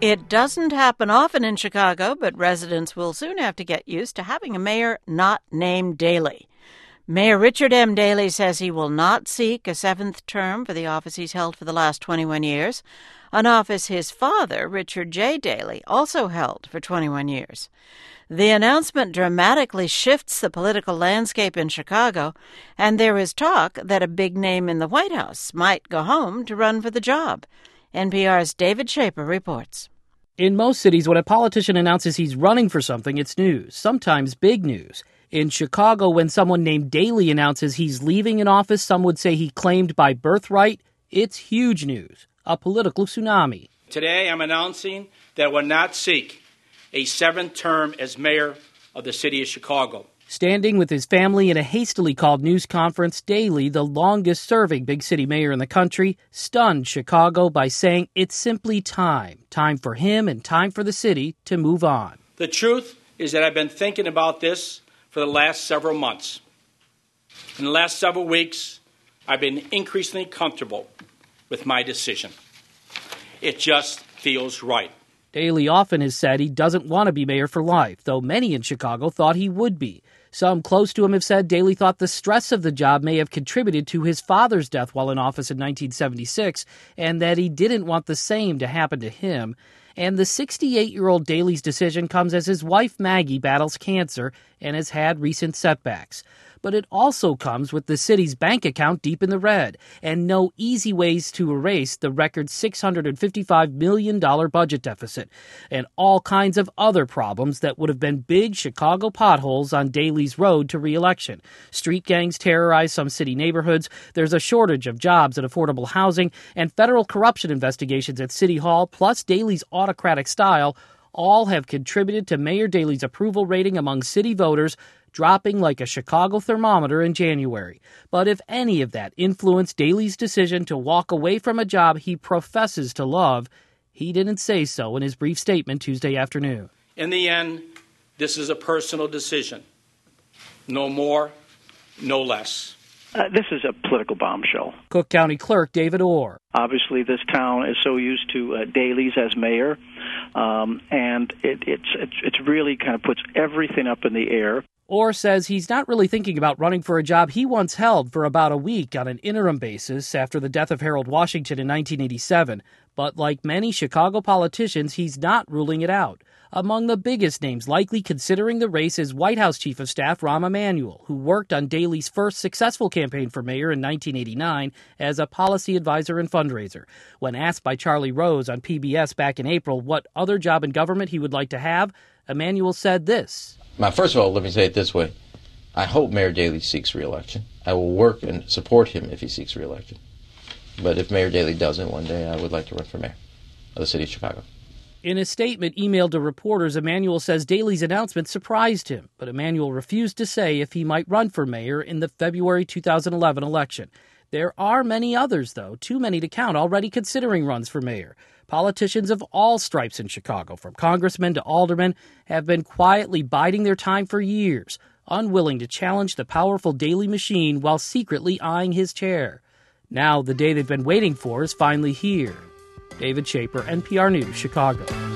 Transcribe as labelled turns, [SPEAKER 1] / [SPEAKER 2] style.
[SPEAKER 1] It doesn't happen often in Chicago, but residents will soon have to get used to having a mayor not named Daley. Mayor Richard M. Daley says he will not seek a seventh term for the office he's held for the last 21 years, an office his father, Richard J. Daley, also held for 21 years. The announcement dramatically shifts the political landscape in Chicago, and there is talk that a big name in the White House might go home to run for the job. NPR's David Schaper reports.
[SPEAKER 2] In most cities, when a politician announces he's running for something, it's news, sometimes big news. In Chicago, when someone named Daley announces he's leaving an office some would say he claimed by birthright, it's huge news, a political tsunami.
[SPEAKER 3] Today, I'm announcing that I will not seek a seventh term as mayor of the city of Chicago.
[SPEAKER 2] Standing with his family in a hastily called news conference, Daley, the longest-serving big city mayor in the country, stunned Chicago by saying it's simply time for him and time for the city to move on.
[SPEAKER 3] The truth is that I've been thinking about this for the last several months. In the last several weeks, I've been increasingly comfortable with my decision. It just feels right.
[SPEAKER 2] Daley often has said he doesn't want to be mayor for life, though many in Chicago thought he would be. Some close to him have said Daley thought the stress of the job may have contributed to his father's death while in office in 1976, and that he didn't want the same to happen to him. And the 68-year-old Daley's decision comes as his wife Maggie battles cancer and has had recent setbacks. But it also comes with the city's bank account deep in the red and no easy ways to erase the record $655 million budget deficit and all kinds of other problems that would have been big Chicago potholes on Daley's road to re-election. Street gangs terrorize some city neighborhoods, there's a shortage of jobs and affordable housing, and federal corruption investigations at City Hall, plus Daley's autocratic style, all have contributed to Mayor Daley's approval rating among city voters dropping like a Chicago thermometer in January. But if any of that influenced Daley's decision to walk away from a job he professes to love, he didn't say so in his brief statement Tuesday afternoon.
[SPEAKER 3] In the end, this is a personal decision. No more, no less.
[SPEAKER 4] This is a political bombshell.
[SPEAKER 2] Cook County Clerk David Orr.
[SPEAKER 4] Obviously, this town is so used to Daley's as mayor, and it's really kind of puts everything up in the air.
[SPEAKER 2] Orr says he's not really thinking about running for a job he once held for about a week on an interim basis after the death of Harold Washington in 1987. But like many Chicago politicians, he's not ruling it out. Among the biggest names likely considering the race is White House Chief of Staff Rahm Emanuel, who worked on Daley's first successful campaign for mayor in 1989 as a policy advisor and fundraiser. When asked by Charlie Rose on PBS back in April what other job in government he would like to have, Emanuel said this.
[SPEAKER 5] First of all, let me say it this way. I hope Mayor Daley seeks re-election. I will work and support him if he seeks re-election. But if Mayor Daley doesn't one day, I would like to run for mayor of the city of Chicago.
[SPEAKER 2] In a statement emailed to reporters, Emanuel says Daley's announcement surprised him, but Emanuel refused to say if he might run for mayor in the February 2011 election. There are many others, though, too many to count, already considering runs for mayor. Politicians of all stripes in Chicago, from congressmen to aldermen, have been quietly biding their time for years, unwilling to challenge the powerful Daley machine while secretly eyeing his chair. Now the day they've been waiting for is finally here. David Schaper, NPR News, Chicago.